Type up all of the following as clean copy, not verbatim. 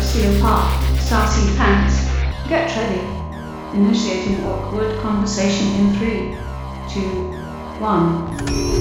for your part. Starseed pants. Get ready. Initiating awkward conversation in 3, 2, 1.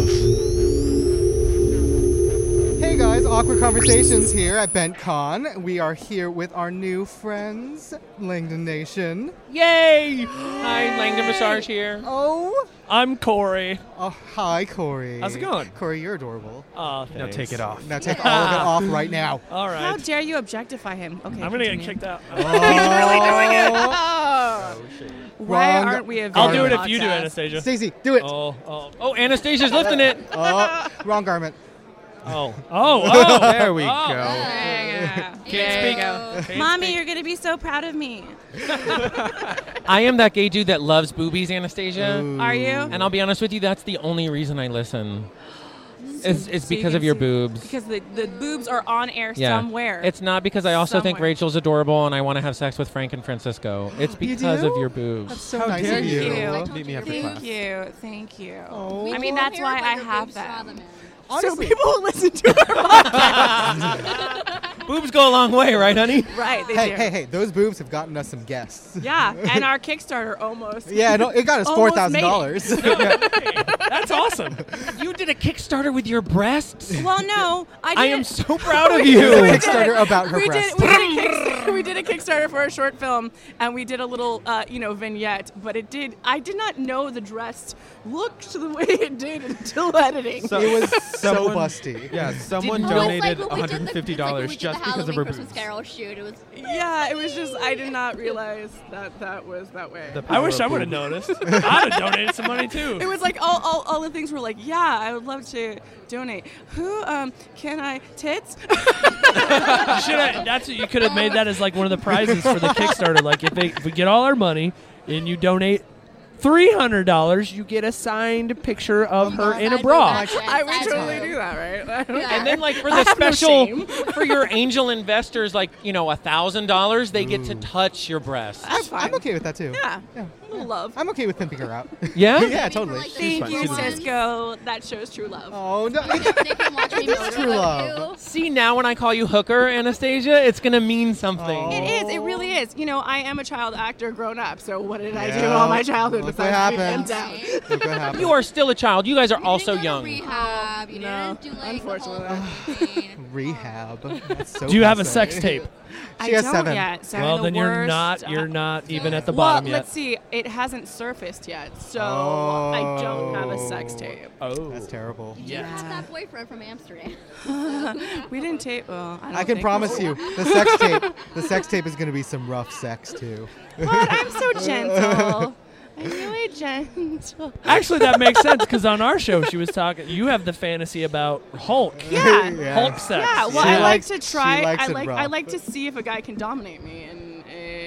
Hey guys, Awkward Conversations here at BentCon. We are here with our new friends, Langdon Nation. Yay! Hi, Langdon Massage here. Oh, I'm Corey. hi Corey. How's it going? Corey, you're adorable. Oh, Now take it off. Now take all of it off right now. All right. How dare you objectify him? Okay, I'm gonna get continue. kicked out. He's really doing it. Why Wrong aren't we a I'll do it video if you do, podcast? Anastasia. Stacey, do it. Oh, Anastasia's lifting it. Oh, wrong garment. Oh. There we go. Yeah. Can't speak. Mommy, you're gonna be so proud of me. I am that gay dude that loves boobies, Anastasia. Are you? And I'll be honest with you, that's the only reason I listen. It's So you because can of your see- boobs. Because the boobs are on air Yeah. somewhere. It's not because I also think Somewhere. Rachel's adorable and I want to have sex with Frank and Francisco. It's You because do? of your boobs. That's so How nice dare of you. you. Meet me after class. Thank you. Oh. I mean, that's why I have them. So Honestly, people will listen to our podcast. Boobs go a long way, right, honey? Right, they do. hey, those boobs have gotten us some guests. Yeah, and our Kickstarter almost. Yeah, no, it got us Almost $4,000. That's awesome. You did a Kickstarter with your breasts? Well, no, I did. I am so proud of It was you. a Kickstarter about her we breasts. we did a Kickstarter for a short film, and we did a little, vignette. But I did not know the dress looked the way it did until editing. So- It was so Someone- busty. Yeah, someone Didn't donated It's like when we did the- $150 just because of her Christmas boobs. Carol shoot. It was Yeah, it was just I did not realize that was that way. The I wish power I of would have boobs. noticed. I'd have donated some money too. It was like all the things were like, yeah, I would love to donate. Who can I tits? You could have made that as like one of the prizes for the Kickstarter. Like if we get all our money and you donate $300, you get a signed picture of her in a bra. I would totally do that, right? And then, like, for I the have no special, shame. for your angel investors, like, $1,000, they get to touch your breasts. That's fine. I'm okay with that too. Yeah, a little love. I'm okay with pimping her out. Yeah? Yeah, totally. Thank fine. you, She's fine. Cisco. That shows true love. Oh no. they can watch me That's motor true with love. you. See, now when I call you hooker, Anastasia, it's going to mean something. Oh. It is. It really is. I am a child actor grown up. So what did I do Yeah. all my childhood Look what besides beat him happens. down? Look what happened. You are still a child. You guys are You also didn't go to young. Rehab. You No, didn't do like unfortunately. the whole thing. Rehab. That's so Do you have a passe. sex tape? She has I don't 7. yet. So Well, the then you're worst. not even at the Well, bottom yet. let's see. It hasn't surfaced yet, so I don't have a sex tape. Oh, That's terrible. You have that boyfriend from Amsterdam. We didn't tape. Well, I can promise you, the sex tape is going to be some rough sex too. What? I'm so gentle. I'm really gentle. Actually, that makes sense because on our show she was talking. You have the fantasy about Hulk. Yeah. Yeah. Hulk sex. Yeah. Well, She I like likes- to she try. likes I it like. rough. I like to see if a guy can dominate me, and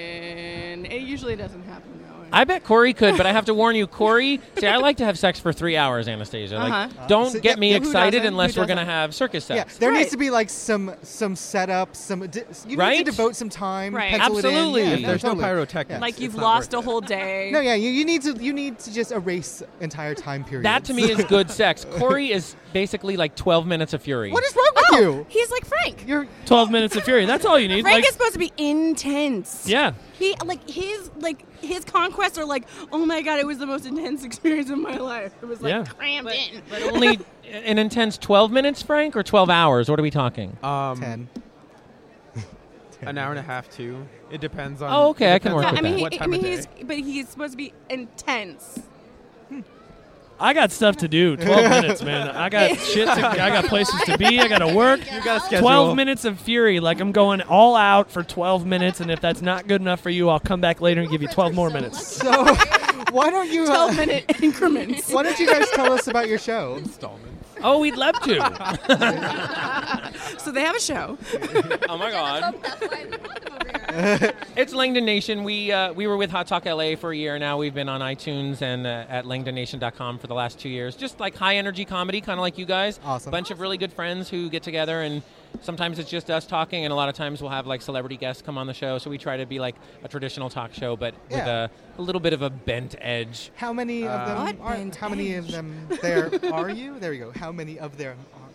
it usually doesn't happen. I bet Corey could, but I have to warn you, Corey. See, I like to have sex for 3 hours, Anastasia. Like, Uh-huh. don't So- get me yeah, who excited doesn't? unless Who we're gonna doesn't? have circus Yeah, sex. there Right. needs to be like some setup, you Right. need to devote some time, Right. pencil it in. Absolutely. Yeah, If no, There's no totally. pyrotechnics. Like it's you've not lost a worth it. whole day. No, yeah, you need to just erase entire time periods. That to me is good sex. Corey is basically like 12 minutes of fury. What is wrong with you? He's like Frank. You're 12 minutes of fury. That's all you need. Frank Like, is supposed to be intense. yeah. He his conquests are like, oh my god, it was the most intense experience of my life. It was like Yeah. crammed in. But only an intense 12 minutes, Frank, or 12 hours? What are we talking? 10. An hour and a half too. It depends on. Oh, okay, it I can depends work on with that. what time of day. he's supposed to be intense. I got stuff to do. 12 minutes, man. I got shit. I got places to be. I got to work. You got a schedule. 12 minutes of fury. Like I'm going all out for 12 minutes, and if that's not good enough for you, I'll come back later and give you 12 more minutes. So why don't you 12-minute increments. why don't you guys tell us about your show? Installments. Oh, we'd love to. So they have a show. Oh my God. That's why I brought them over here. It's Langdon Nation. We were with Hot Talk LA for a year now. We've been on iTunes and at langdonnation.com for the last 2 years. Just like high energy comedy, kind of like you guys. Awesome. Bunch of really good friends who get together, and sometimes it's just us talking, and a lot of times we'll have like celebrity guests come on the show. So we try to be like a traditional talk show, but with Yeah. a little bit of a bent edge. How many of them What are? band How many of them there are you? There you go. How many of them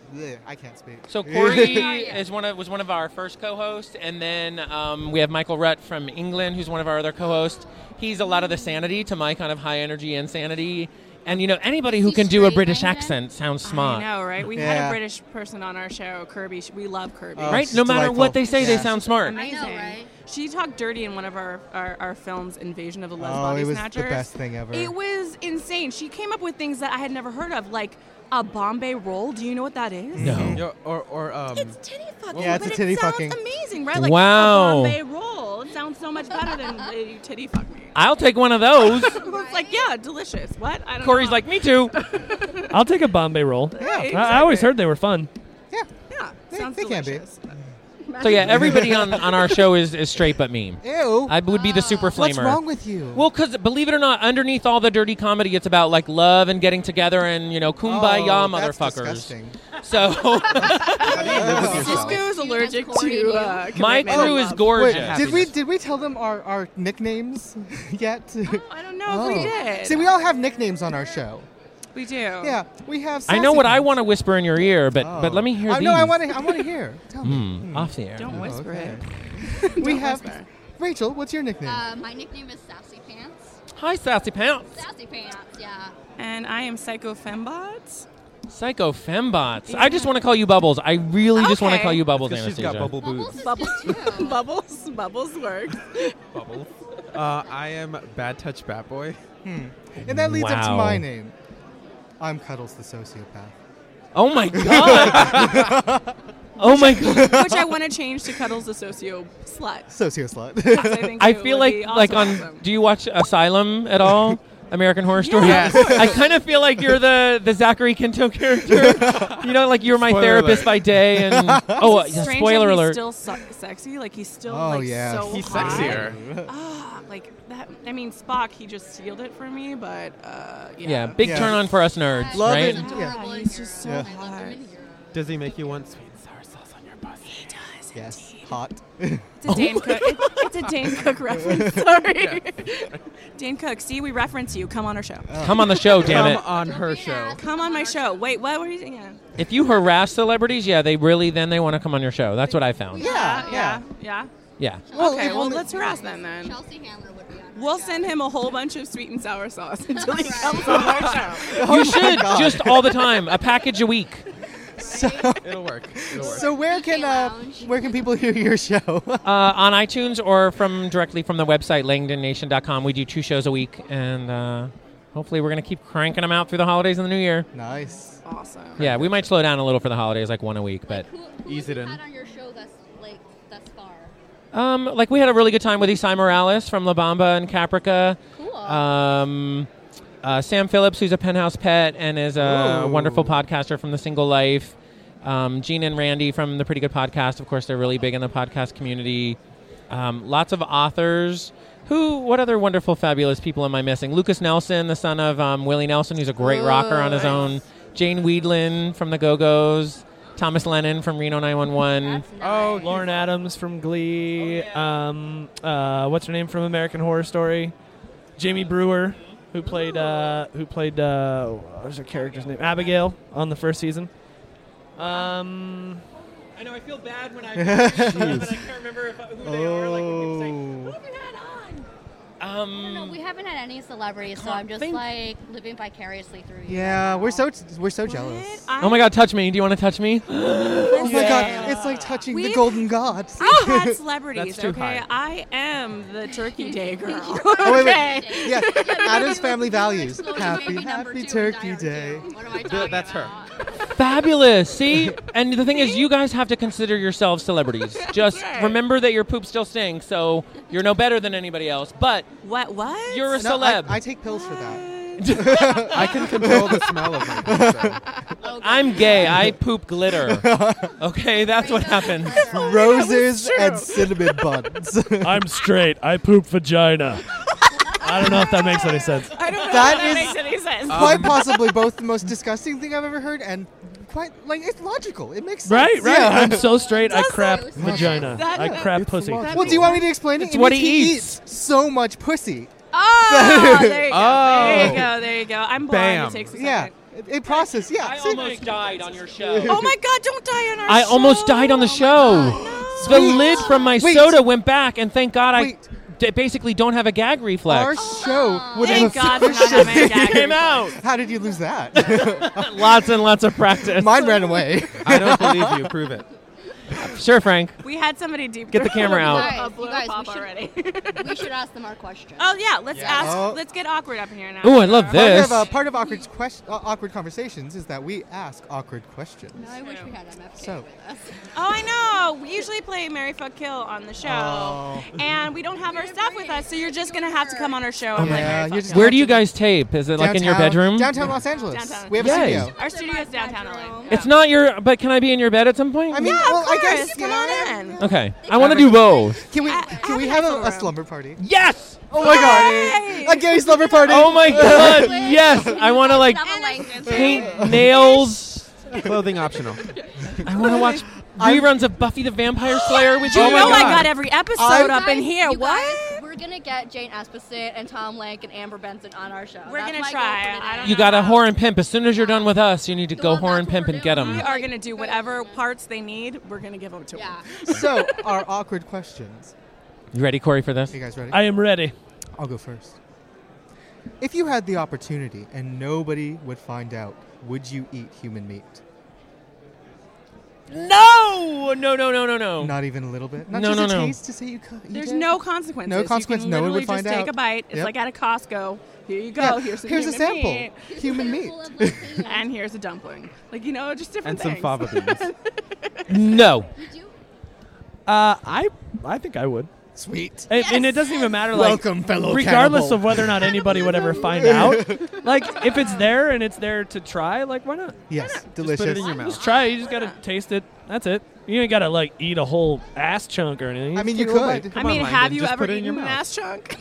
I can't speak. So Corey was one of our first co-hosts, and then we have Michael Rutt from England, who's one of our other co-hosts. He's a lot of the sanity to my kind of high energy insanity. And anybody who can do a British accent sounds smart. I know, right? We had a British person on our show, Kirby. We love Kirby. Right? No matter what they say, they Yeah. sound smart. Amazing. I know, right? She talked dirty in one of our films, Invasion of the Les Oh, Body it was Snatchers. the best thing ever. It was insane. She came up with things that I had never heard of, like a Bombay roll. Do you know what that is? No. Yo, or It's titty fucking. Yeah, it's but a titty it sounds fucking. amazing, right? Like Wow. a Bombay roll. It sounds so much better than you titty fuck me. I'll take one of those. It's like, yeah, delicious. What? I don't Corey's know. like, me too. I'll take a Bombay roll. Yeah. I always heard they were fun. Yeah. Yeah, They- sounds they can be. delicious. So yeah, everybody on our show is straight but me. Ew. I would be the super flamer. What's wrong with you? Well, because believe it or not, underneath all the dirty comedy, it's about like love and getting together and kumbaya, that's motherfuckers. disgusting. So how do you live with yourself? Cisco is allergic Corey to to my commitment crew and is love. gorgeous. Wait, did we tell them our nicknames yet? I don't know if we did. See, we all have nicknames on our show. We do. Yeah, we have. I know what I Sassy want to whisper in your ear, but Pants. let me hear these. No, I want to hear. Tell me. Off the air. Don't whisper okay. it. We Don't have whisper. Rachel. What's your nickname? My nickname is Sassy Pants. Hi, Sassy Pants. Sassy Pants, yeah. And I am Psycho Fembot. Psycho Fembots. I just want to call you Bubbles. I really just want to Okay. call you Bubbles, Because she's got Anastasia. bubble boobs. Bubbles is good too. Bubbles works. Bubbles. I am Bad Touch Bat Boy. And that leads up to Wow. my name. I'm Cuddles the sociopath. Oh my god. Oh my god. Which I want to change to Cuddles the Socio Slut. Socio slut. I, think I it feel would like be like on. awesome. Do you watch Asylum at all? American Horror Story. Yes. I kind of feel like you're the Zachary Quinto character. Like you're my Spoiler therapist alert. by day, and yeah, Strange spoiler that he's alert. still sexy. Like he's still Oh, like yeah. so He's hot. sexier. Like that. I mean, Spock. He just sealed it for me, but Yeah, big Yeah. turn on for us nerds, Love right? it. He's adorable Yeah, in he's Europe. just so Yeah. I loved him in Europe. Does he make you want sweet and sour sauce on your pussy? He does. Yes, hot. It's a Dane Cook. It's a Dane Cook reference. Sorry. Dane Cook. See, we reference you. Come on our show. Come on the show, damn Come it. on her show. Come on my show. Wait, what were you saying? Yeah. If you harass celebrities, yeah, they want to come on your show. That's what I found. Yeah. Yeah. Okay, if well, only- let's harass them then. Chelsea Handler would be on her We'll show. send him a whole bunch of sweet and sour sauce until he Right. comes on our show. Oh You should just all the time, a package a week. It'll work. It'll work. So where can people hear your show? On iTunes or directly from the website langdonnation.com. We do 2 shows a week, and hopefully we're going to keep cranking them out through the holidays and the new year. Nice. Awesome. Yeah, we might slow down a little for the holidays, like 1 a week, but Who Ease have it you in. had on your show thus far? like we had a really good time with Isai Morales from La Bamba and Caprica. Cool. Sam Phillips, who's a Penthouse pet and is a Ooh. wonderful podcaster from The Single Life. Gene and Randy from the Pretty Good Podcast. Of course, they're really big in the podcast community. Lots of authors. What other wonderful, fabulous people am I missing? Lucas Nelson, the son of Willie Nelson, who's a great rocker on his own. Jane Weedlin from the Go-Go's. Thomas Lennon from Reno 911. That's nice. Oh, Lauren Adams from Glee. What's her name from American Horror Story? Jamie Brewer, who played what's her character's name? Abigail on the first season. I know, I feel bad when I but I can't remember who they are. Like, Oh. I don't know. We haven't had any celebrities, so I'm just think- like living vicariously through you. Yeah, right we're now. so jealous. oh my God, touch me. Do you want to touch me? Oh my god, it's like touching the We've- golden gods. I've had celebrities, That's too okay? high. I am the Turkey Day girl. Oh, wait, okay. wait. Yeah, Adam's family values. Slowly Happy, maybe number happy 2 in Turkey Dire Day. 2. What am I talking That's her. about? Fabulous. See? And the thing is, you guys have to consider yourselves celebrities. Just remember that your poop still stinks, so you're no better than anybody else. But What? you're a No, celeb. I take pills for that. I can control the smell of my pizza. Okay. I'm gay. I poop glitter. Okay, that's what happens. Roses and cinnamon buns. I'm straight. I poop vagina. I don't know if that makes any sense. I don't know That if that is- makes any sense. Quite possibly both the most disgusting thing I've ever heard, and quite it's logical. It makes sense. Right. Yeah. I'm so straight. I Does crap it? vagina. That- I crap It's pussy. logical. Well, do you want me to explain it? It's It what means he eats so much pussy. Oh, there you go. Oh. There you go. There you go. I'm blind. Bam. It takes a second. Yeah, a process. Yeah. I see? almost died on your show. Oh my God! Don't die on our I show. almost died on the show. The Sweet. lid from my Wait. soda went back, and thank God I Wait. basically don't have a gag Our reflex. show would Thank have God we're not having a gag Came out. How did you lose that? Lots and lots of practice. Mine ran away. I don't believe you. Prove it. Sure, Frank. We had somebody deep. Get the camera out. A blue You guys, pop we should- already. We should ask them our question. Oh yeah, let's ask. Oh. Let's get awkward up here now. Ooh, I love this. Part of awkward conversations is that we ask awkward questions. No, I wish we had MFK So- with us. Oh, I know. We usually play Marry Fuck Kill on the show, Oh. and we don't have our stuff with us, so you're just gonna have to come on our show and play Yeah, Marry you Fuck just- Kill. Where do you guys tape? Is it like in your bedroom? Downtown Los Angeles. Downtown. We have a Yay. studio. Our studio is downtown LA. It's not your. But can I be in your bed at some point? I mean, Yeah, well, of I course. guess. Come yeah. on in. Okay. I want to do both. Can we have we a have nice a little room. slumber party? Yes. Oh my Yay! god! A gay slumber party. Oh my God. Yes. I want to like Double length. paint nails. Clothing optional. I want to watch reruns of Buffy the Vampire Slayer with you. You my know I God. got every episode up in Guys, here. you What? guys, we're gonna get Jane Esposito and Tom Lank and Amber Benson on our show. We're That's gonna my try. goal for I don't today. You got to whore and pimp. As soon as you're done with us, you need to go Well, whore and that's pimp what and we're get doing. them. We are gonna do whatever parts they need. We're gonna give them to them. Yeah. So, our awkward questions. You ready, Corey, for this? You guys ready? I am ready. I'll go first. If you had the opportunity and nobody would find out, would you eat human meat? No! No, no, no, no, no. Not even a little bit? Not No, just no, a no. taste to say you could eat There's it? no consequences. No consequence, You can no one would literally find just out. take a bite. It's Yep. like at a Costco. Here you go. Yeah, Here's some here's a human sample. meat. Human meat. And here's a dumpling. Like, you know, just different And some things. fava beans. No. Would you? I think I would. Sweet. And it doesn't even matter, like, Welcome, fellow regardless cannibal. of whether or not anybody would ever find out. Like, if it's there and it's there to try, like, why not? Yes, Put delicious. it in your mouth. Just try it. You just gotta taste it. That's it. You ain't gotta like eat a whole ass chunk or anything. I mean, just you take a little could. bite. I Come on, mean, Langdon, have you just ever put it in eaten your an mouth. ass chunk?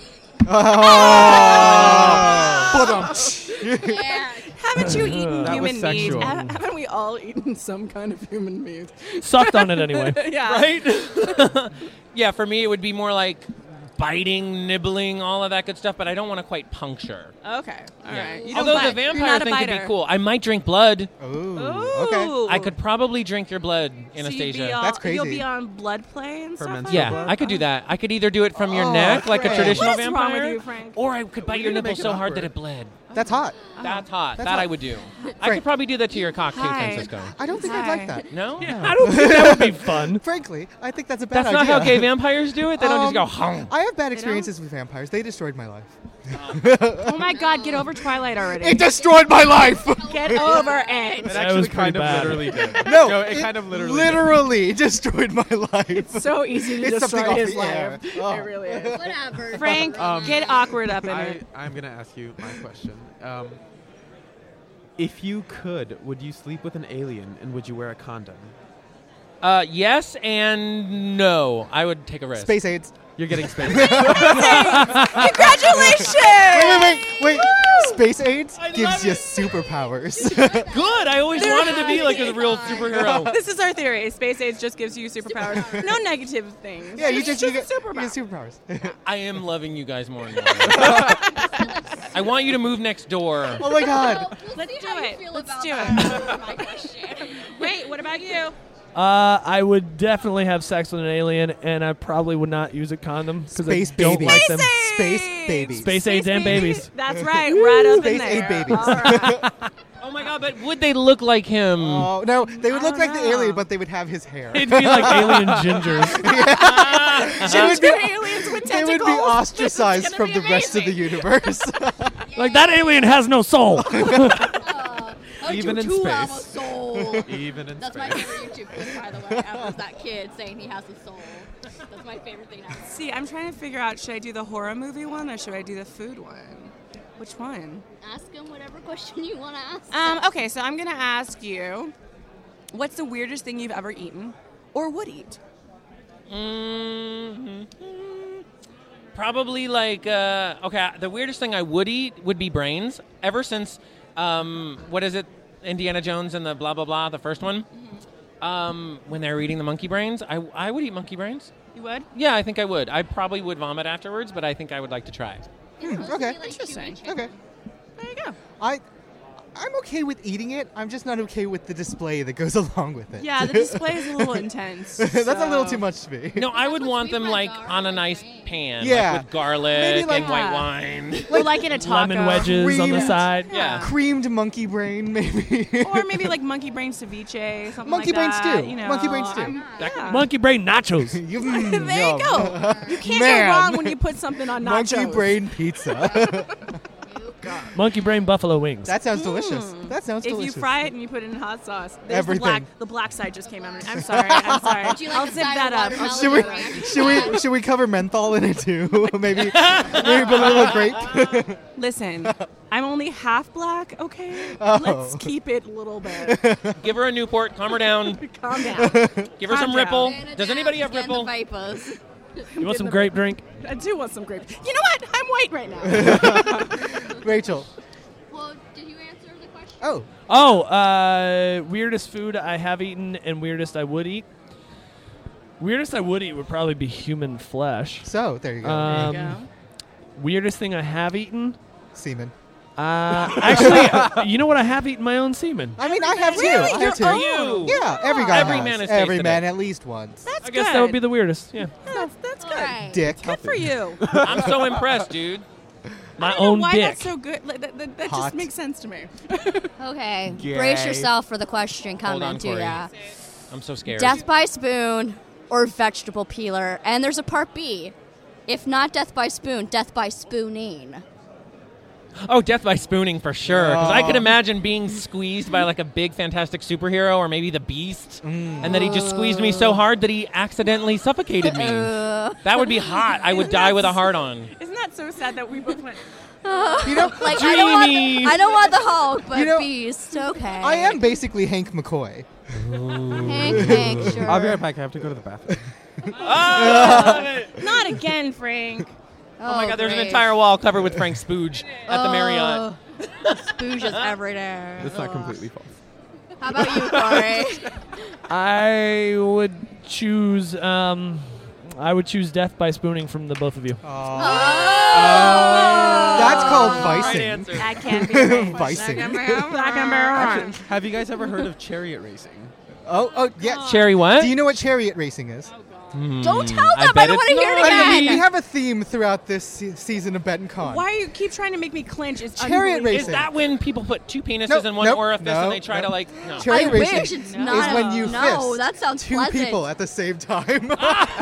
Yeah. Haven't you eaten That was human meat? sexual. Haven't we all eaten some kind of human meat? Sucked on it anyway. Yeah. Right? Yeah, for me, it would be more like biting, nibbling, all of that good stuff, but I don't want to quite puncture. Okay. All right. You don't Although bite. the You're vampire not a thing could be biter. cool. I might drink blood. Ooh. Ooh. Okay. I could probably drink your blood, So Anastasia. you'd be all, That's You'll crazy. be on blood play and stuff. Fermented like Yeah, that? I could do that. I could either do it from your Oh, neck, like a Frank. traditional What is wrong vampire, with you, Frank? or I could bite your gonna nipple make it so hard awkward. that it bled. That's hot. That's hot. That's that hot. I would do. I Frank. could probably do that to your cock too, Hi. Francisco. I don't think I'd Hi. like that. No? I don't think that would be fun. Frankly, I think that's a bad That's idea. not how gay vampires do it. They don't just go, hung. I have bad experiences with vampires. They destroyed my life. Oh my God! Get over Twilight already. It destroyed my life! Get over it. It That actually was kind pretty of bad. literally did. No, it kind of literally literally destroyed my life. So easy to It's destroy something off his the air. life. Oh. It really is. Whatever. Frank, get awkward up in it. I'm going to ask you my question. If you could, would you sleep with an alien and would you wear a condom? Yes and no. I would take a risk. Space AIDS. You're getting space. Congratulations! Wait. Space AIDS I gives love you it. superpowers. Good. I always wanted to be like a real superhero. This is our theory. Space age just gives you superpowers. No negative things. yeah, you It's just you get superpowers. superpowers. I am loving you guys more and more. I want you to move next door. Oh my god. Well, we'll Let's see do how it. you feel Let's about do that. My question. Wait, what about you? I would definitely have sex with an alien, and I probably would not use a condom because I Space don't babies. like them. Space babies. Space AIDS and babies. That's right, right up Space in there. aid babies. All right. Oh my god, but would they look like him? Oh no, they would I look don't like the know. alien, but they would have his hair. It'd be like alien gingers. They would be, aliens with they would be tentacles. ostracized gonna from be the rest of the universe. Like, that alien has no soul. Even in too space. have a soul. Even in That's my space. favorite YouTube clip, by the way. Was that kid saying he has a soul. That's my favorite thing ever. See, I'm trying to figure out, should I do the horror movie one or should I do the food one? Which one? Ask him whatever question you want to ask. Okay, so I'm going to ask you, what's the weirdest thing you've ever eaten or would eat? Probably like okay. The weirdest thing I would eat would be brains. Ever since what is it, Indiana Jones and the blah blah blah, the first one. When they were eating the monkey brains, I would eat monkey brains. You would? Yeah, I think I would. I probably would vomit afterwards, but I think I would like to try. Okay. Interesting. Okay. There you go. I I'm okay with eating it. I'm just not okay with the display that goes along with it. Yeah, the display is a little intense. That's a little so- too much to me. No, I would What's want them sweet like like on a nice garlic, pan, Yeah. like with garlic Maybe like- and white Yeah. wine. Or like in a taco. Lemon wedges on the Creamed- side. Yeah. Creamed monkey brain, maybe. Or maybe like monkey brain ceviche, something Monkey like brain that. stew. You know, Monkey brain stew. Yeah. Monkey brain nachos. There you go. You can't Man. go wrong when you put something on nachos. Monkey brain pizza. Monkey brain buffalo wings. That sounds delicious. That sounds If delicious. you fry it and you put it in hot sauce, there's Everything. The black side just came out. I'm sorry. I'm sorry. Would you like I'll to zip dye that up. watermelon Should we, or extra should we cover menthol in it too? maybe put a little grape. Listen, I'm only half black, okay? Oh. Let's keep it a little bit. Give her a Newport, calm her down. Calm down. Give her Calm some down. Ripple. Banana Does jam anybody have to get in Ripple? the vapors. You want some grape drink? I do want some grape. You know what? I'm white right now. Rachel. Well, did you answer the question? Oh. Oh, weirdest food I have eaten and weirdest I would eat. Weirdest I would eat would probably be human flesh. So, there you go. Weirdest thing I have eaten? Semen. Actually, you know what? I have eaten my own semen. I mean, I have too. Really? I have too. You. Yeah, every guy Every has. man has Every tasted man it. at least once. That's I guess good. that would be the weirdest. Yeah. That's All good. right. Dick. Good for you. I'm so impressed, dude. My I don't know own why dick. that's so good. Like, that Hot. just makes sense to me. Okay. Gay. Brace yourself for the question Hold coming on, to Corey. ya. I'm so scared. Death by spoon or vegetable peeler. And there's a part B. If not death by spoon, death by spooning. Oh, death by spooning for sure. Because I could Oh. imagine being squeezed by like a big fantastic superhero or maybe the Beast, and that he just squeezed me so hard that he accidentally suffocated me. That would be hot. I would die with a heart on. Isn't that so sad that we both went? You know, Like Dreamy. I don't want the Hulk, but You know, Beast. Okay. I am basically Hank McCoy. Hank, sure. I'll be right back. I have to go to the bathroom. Oh, I love it. Not again, Frank. Oh my God, there's an great. entire wall covered with Frank Spooge at the Marriott. Spooge is every day. It's not completely false. How about you, Corey? I would choose. I would choose death by spooning from the both of you. That's called Right vicing. answer. That can't be right. Vicing. Black and Bear Actually, have you guys ever heard of chariot racing? Oh, yeah. Cherry what? Do you know what chariot racing is? Don't tell I them. I, bet don't want to it's hear it not. I mean, we again. have a theme throughout this season of Bet and Con. Why you keep trying to make me clinch? It's Chariot unbelievable. Is racing. that when people put two penises Nope, in one nope, orifice and no, they try to nope. like? No. Chariot I racing wish it's is not. when you no, fist that sounds two pleasant. people at the same time.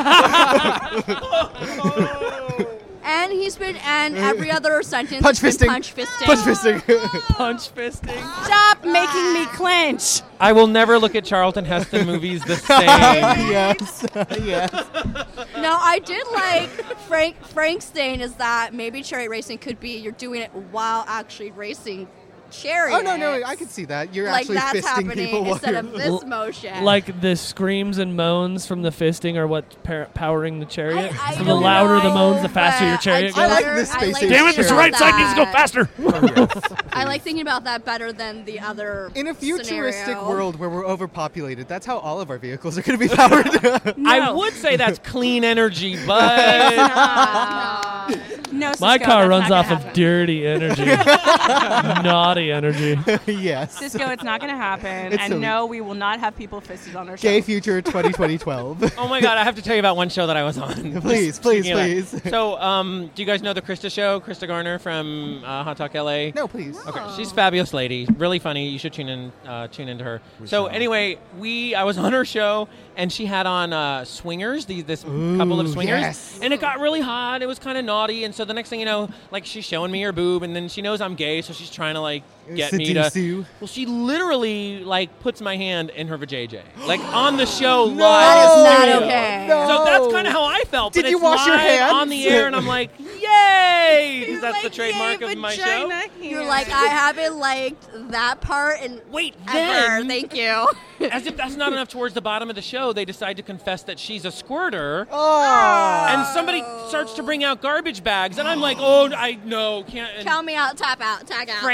And every other sentence Punch has been fisting. punch fisting. Punch fisting. Punch fisting. Stop making me clinch. I will never look at Charlton Heston movies the same. yes. Yes. No, I did like Frank's thing is that maybe chariot racing could be you're doing it while actually racing chariots. Oh, no, I can see that. You're like actually that's fisting happening people while instead you're... of this motion. Like the screams and moans from the fisting are what's powering the chariot. I So the don't louder the know, moans, the faster your but chariot I goes. like this space age Damn it, this chariot. right side needs to go faster. I like thinking about that better than the other. In a futuristic scenario. world where we're overpopulated, that's how all of our vehicles are going to be powered. I would say that's clean energy, but No, Cisco, My car that's runs not off gonna of happen. dirty energy. Naughty energy. Yes. Cisco, it's not going to happen. It's And a- no, we will not have people fisted on our show. Gay Future 2012. oh my God, I have to tell you about one show that I was on. Please, Just please, speaking of that. please. So, do you guys know the Krista show? Krista Garner from Hot Talk LA. No, please. Okay, she's a fabulous lady, really funny. You should tune into her. So anyway, I was on her show, and she had on swingers, this couple of Ooh, swingers, yes. and it got really hot. It was kind of naughty, and so the next thing you know, like she's showing me her boob, and then she knows I'm gay, so she's trying to like get me to. Seduce you. Well, she literally like puts my hand in her vajayjay, like on the show live. That is not studio. okay. No. So that's kind of how I felt. Did but you it's wash your live hands? on the air, and I'm like, yay! Because that's the Like, trademark yay, of my show. vagina You're hand. like, I haven't liked that part in Wait, ever. then Thank you. as if that's not enough, towards the bottom of the show, they decide to confess that she's a squirter. Oh. And somebody starts to bring out garbage bags, and I'm like, oh, I no, can't. And Count me out, tap out, tag out. Frank,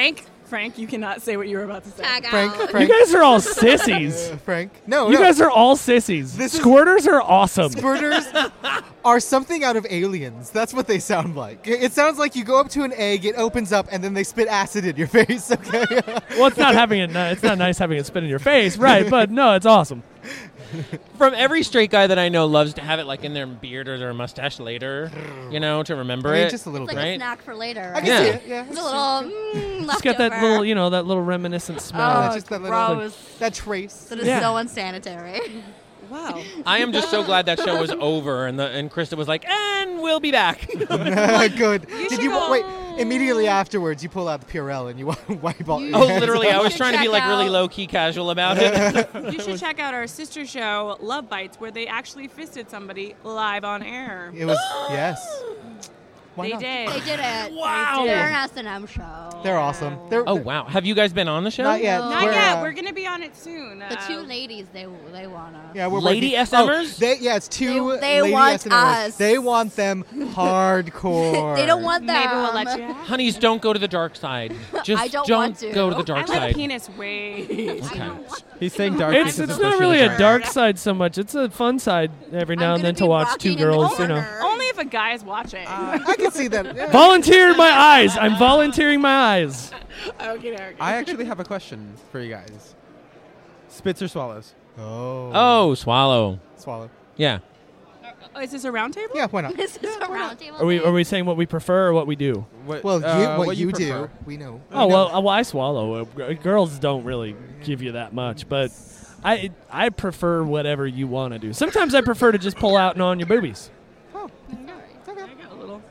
Frank, you cannot say what you were about to say. Tag Frank, out. Frank. You guys are all sissies. Frank. No, You no. guys are all sissies. This is- Squirters are awesome. Squirters are something out of Aliens. That's what they sound like. It sounds like you go up to an egg, it opens up, and then they spit acid in your face. Okay. Well, it's not having it. It's not nice having it spit in your face, right? But no, it's awesome. From every straight guy that I know loves to have it like in their beard or their mustache later, to remember I mean, it. just a little It's bit. like Right? a snack for later. I can Yeah. see it. Yeah. It's a little It's leftover. got that little, that little reminiscent smell. Oh, just that little gross. that trace. That is Yeah. so unsanitary. Wow. I am just so glad that show was over and Krista was like, and we'll be back. Good. Did should you go- wait? Immediately afterwards, you pull out the Purell and you wipe all. your Oh, hands literally, off. I was should trying to be check like really out- low key casual about it. You should check out our sister show, Love Bites, where they actually fisted somebody live on air. It was yes. Why They not? did. They did it. Wow. They're an S&M show. They're awesome. They're, Oh wow, have you guys been on the show? Not yet. Not We're, yet. uh, We're going to be on it soon. The two ladies, they want us. Yeah, we're Lady working. SMers? It's two. They lady want SMers. us. They want them hardcore. They don't want them. Maybe we'll let you have it. Honeys, don't go to the dark side. Just I don't want to. go to the I dark like side. penis way. Okay. He's saying dark It's because of not Bush really in the a dark side so much. It's a fun side every now I'm and then gonna to be watch rocking two in the girls. corner. Only if a guy is watching. I can see that. Yeah. Volunteer my eyes. I'm volunteering my eyes. Okay. I actually have a question for you guys. Spits or swallows? Oh, swallow. Swallow. Yeah. Oh, is this a round table? Yeah, why not? This is a round table. Are we saying what we prefer or what we do? What, Well, what you do, prefer? we know. Oh well, I swallow. Girls don't really give you that much, but I prefer whatever you want to do. Sometimes I prefer to just pull out and on your boobies. Oh, I got a little.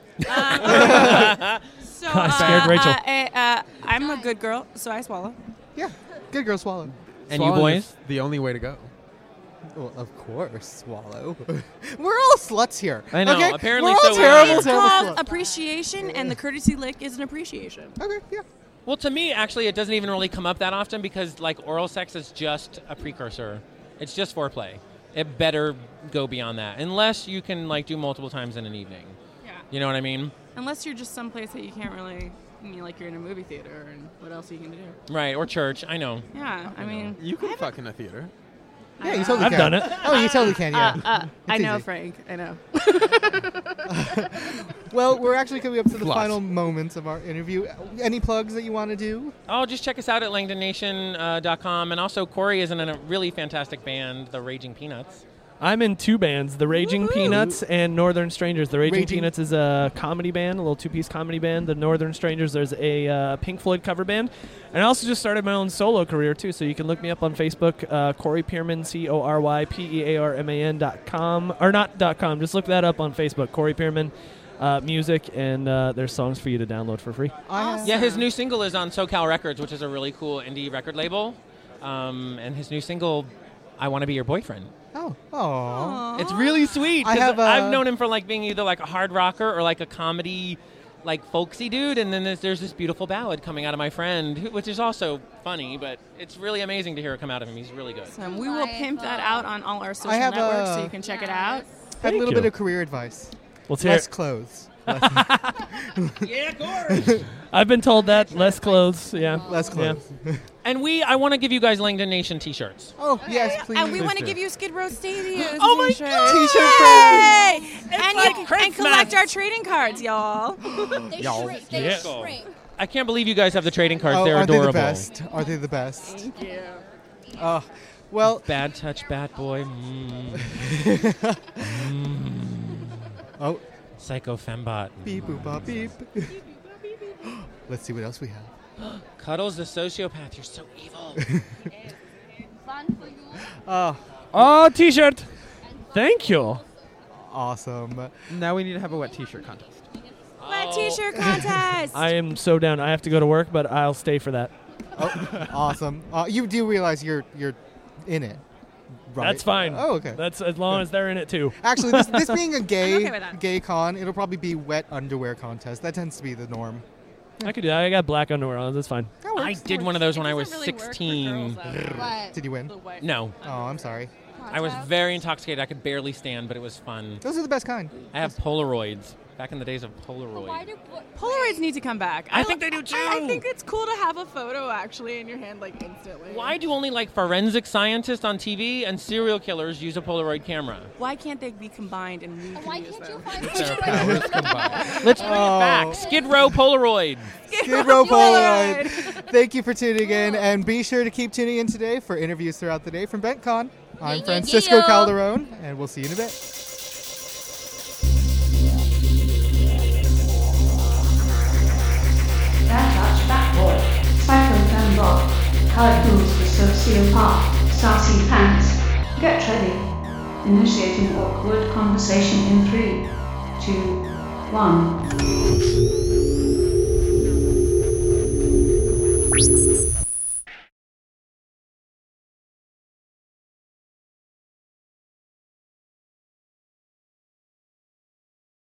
So I scared Rachel. I'm a good girl, so I swallow. yeah. Good girl, swallow. And you Swallowing boys? is the only way to go. Well, of course, swallow. We're all sluts here. I know, Okay? apparently We're all so we are. terrible, It's terrible called sluts. appreciation, and the courtesy lick is an appreciation. Okay, yeah. Well, to me, actually, it doesn't even really come up that often because, like, oral sex is just a precursor. It's just foreplay. It better go beyond that, unless you can, like, do multiple times in an evening. Yeah. You know what I mean? Unless you're just someplace that you can't really, like you're in a movie theater, and what else are you gonna do? Right, or church. I know. Yeah, I mean, You can fuck in a theater. Yeah, you totally I've can. done it. Oh, you totally can, yeah. I know, easy. Frank. I know. Well, we're actually coming up to the Plus. final moments of our interview. Any plugs that you want to do? Oh, just check us out at langdonnation.com. And also, Corey is in a really fantastic band, the Raging Peanuts. I'm in two bands, The Raging Peanuts and Northern Strangers. The Raging Peanuts is a comedy band, a little two-piece comedy band. The Northern Strangers, there's a Pink Floyd cover band. And I also just started my own solo career, too, so you can look me up on Facebook, Corey Pearman, CoryPearman.com. Or not .com, just look that up on Facebook, Corey Pearman Music, and there's songs for you to download for free. Yeah, his new single is on SoCal Records, which is a really cool indie record label. And his new single, I Want to Be Your Boyfriend. Oh. It's really sweet. I 'cause have, I've known him for like being either like a hard rocker or like a comedy, like folksy dude, and then there's this beautiful ballad coming out of my friend, which is also funny, but it's really amazing to hear it come out of him. He's really good. We will pimp that out on all our social have networks, so a- you can check it out. I have a Thank little you. bit of career advice. Let's hear Less it. clothes. Yeah, of course. I've been told that. Less clothes, yeah. Less clothes. And I want to give you guys Langdon Nation t-shirts. Oh, yes, please. And we want to do. give you Skid Row Stadium. Oh my t-shirts. T-shirt Yay! And like you Christmas. and collect our trading cards, y'all. They shrink. They Yeah. shrink. I can't believe you guys have the trading cards. Oh, They're aren't adorable. they the best? Are they the best? Thank you. Well, Bad touch, bad boy. oh, Psycho fembot. beep boop bop beep. Let's see what else we have. Cuddles the sociopath. You're so evil. Fun for you. Oh, T-shirt. Thank you. Awesome. Now we need to have a wet t-shirt contest. Wet t-shirt contest. I am so down. I have to go to work, but I'll stay for that. Awesome. You do realize you're in it, right? That's fine. Oh, okay. That's as long as they're in it too. Actually, this being a okay with that. gay con, it'll probably be wet underwear contest. That tends to be the norm. I could do that. I got black underwear on. That's fine. I did one of those when I was Doesn't really work for 16. girls, though. What? Did you win? The white- No, Oh, I'm sorry. I was very intoxicated. I could barely stand, but it was fun. Those are the best kind. I have Polaroids. Back in the days of Polaroid. Polaroids need to come back. I think they do too. I think it's cool to have a photo actually in your hand like instantly. Why do only like forensic scientists on TV and serial killers use a Polaroid camera? Why can't they be combined and we can use them? Their powers combined. Let's bring it back. Skid Row Polaroid. Skid Row Polaroid. Thank you for tuning in, and be sure to keep tuning in today for interviews throughout the day from BentCon. I'm Francisco Calderon, and we'll see you in a bit. That boy, Psycho Rock, Colored Moves for Sociopath, Starseed Pants. Get ready. Initiating awkward conversation in 3, 2, 1.